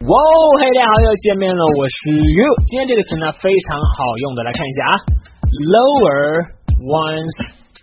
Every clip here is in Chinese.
哇，嘿，大家好，又见面了，我是 You。今天这个词呢非常好用的，来看一下啊 ，lower one's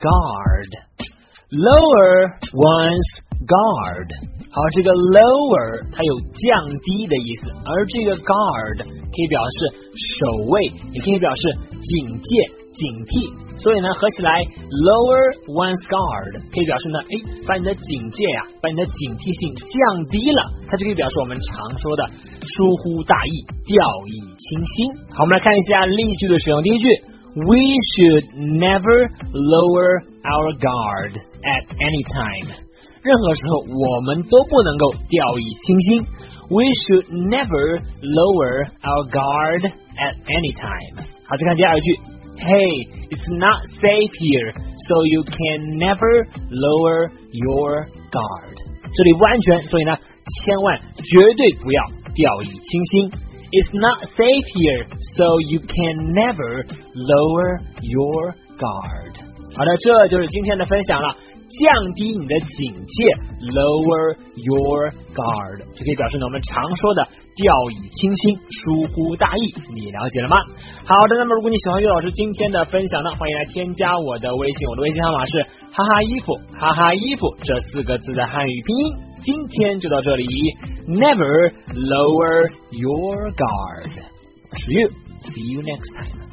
guard，lower one's guard。好，这个 lower 它有降低的意思，而这个 guard 可以表示守卫，也可以表示警戒、警惕。所以呢，合起来 lower one's guard 可以表示呢，把你的警戒呀，把你的警惕性降低了，它就可以表示我们常说的疏忽大意、掉以轻心。好，我们来看一下例句的使用。第一句 ，We should never lower our guard at any time。任何时候我们都不能够掉以轻心。We should never lower our guard at any time。好，再看第二句。Hey, it's not safe here, so you can never lower your guard. 这里不安全，所以呢，千万绝对不要掉以轻心。It's not safe here, so you can never lower your guard. 好的，这就是今天的分享了。降低你的警戒 ，lower your guard， 就可以表示呢我们常说的掉以轻心、疏忽大意。你了解了吗？好的，那么如果你喜欢岳老师今天的分享呢，欢迎来添加我的微信，我的微信号码是哈哈衣服哈哈衣服这4个字的汉语拼音。今天就到这里 ，Never lower your guard。我是 You，see you next time。